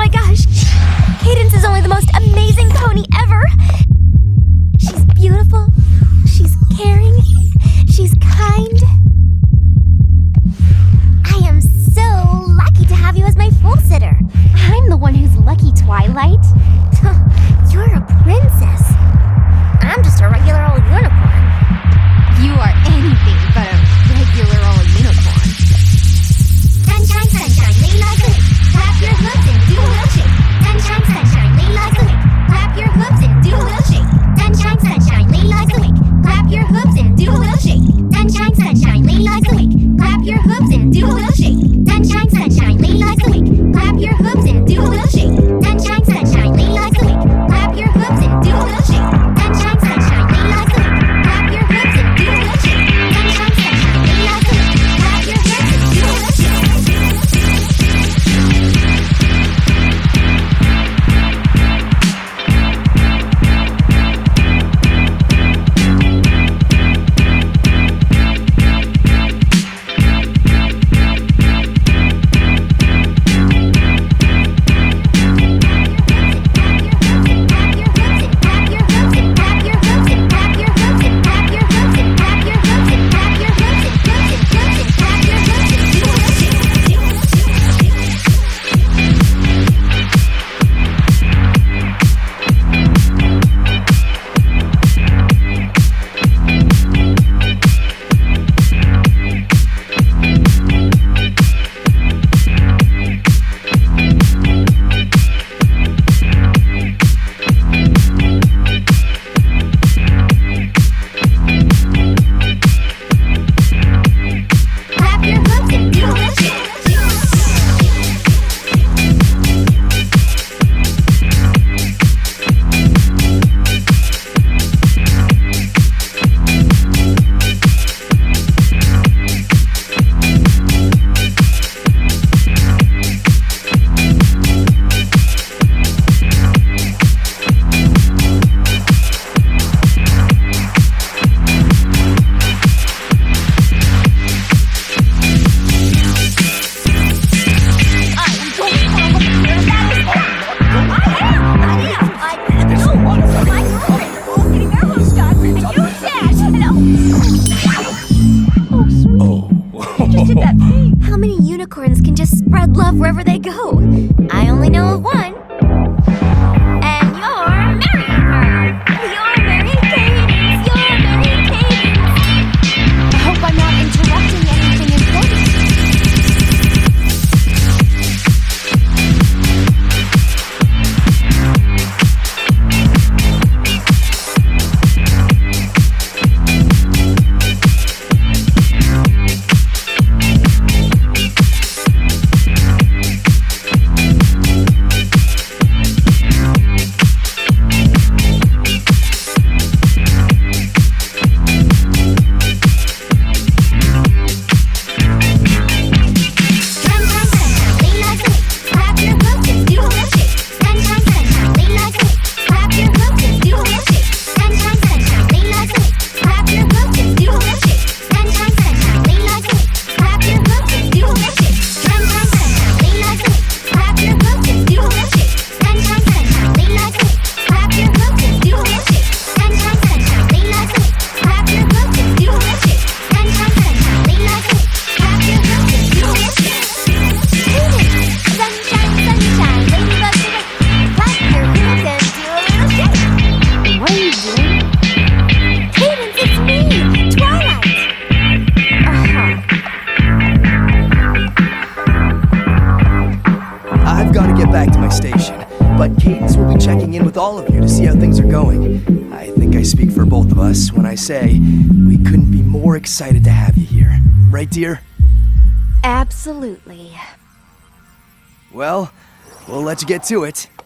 my gosh! Cadence is only the most amazing pony ever! She's beautiful, she's caring, she's kind. I am so lucky to have you as my fool sitter. I'm the one who's lucky, Twilight. You're a princess. I'm just a regular old unicorn. You are anything but a regular old unicorn. Sunshine, sunshine, lay like a lick. Clap your hooves and do a little shake. Sunshine, sunshine, lay like a lick. Clap your hooves and do a little shake. Sunshine, sunshine, lay like a lick. Clap your hooves and do a little shake. Sunshine, sunshine, lay like a lick. Clap your hooves and do a little shake. Sunshine, sunshine, lay like a lick. Clap your hooves and do a little shake. Sunshine, sunshine, lay like a lick. Clap your hooves and do a little shake. Sunshine, sunshine, lay like a lick. Clap your hooves and do a little shake. Sunshine, sunshine, lay like a lick. Clap your hooves and do a little shake. How many unicorns can just spread love wherever they go? I only know of one. And you're marrying her. You're marrying Cadence. You're marrying Cadence. I hope I'm not interrupting anything important. Back to my station, but Cadence will be checking in with all of you to see how things are going. I think I speak for both of us when I say we couldn't be more excited to have you here. Right, dear? Absolutely. Well, we'll let you get to it.